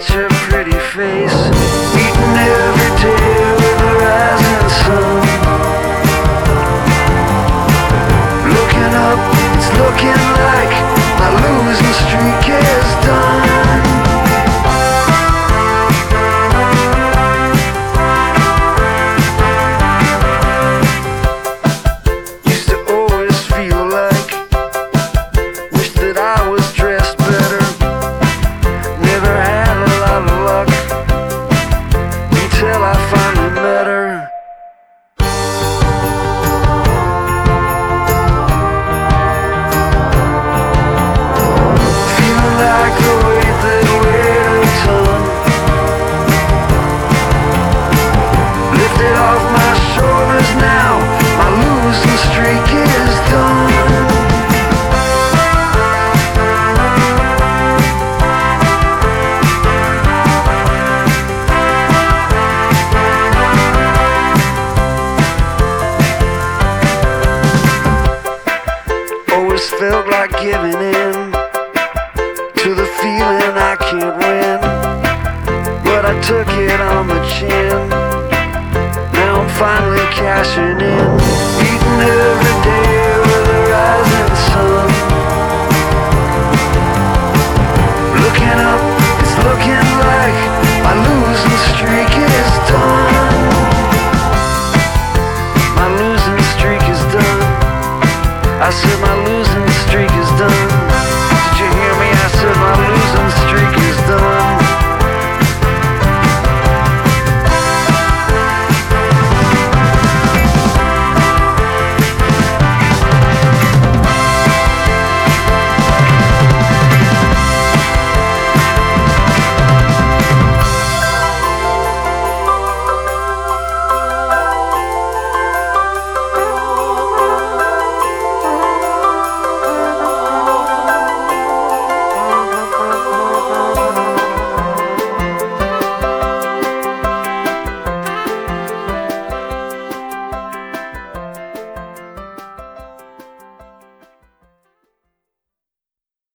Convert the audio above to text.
at your pretty face, eating every day with the rising sun. Looking up, it's looking like my losing streak is done. Used to always feel like, wish that I was dressed better. Never had a lot of luck until I finally met her. Feeling like the weight that weighed a ton, lifted off my shoulders now, my losing streak is done. Always felt like giving in to the feeling I can't win, but I took it on the chin. Now I'm finally cashing in, eating every day with the rising sun. Looking up, it's looking like my losing streak is done. My losing streak is done. I said my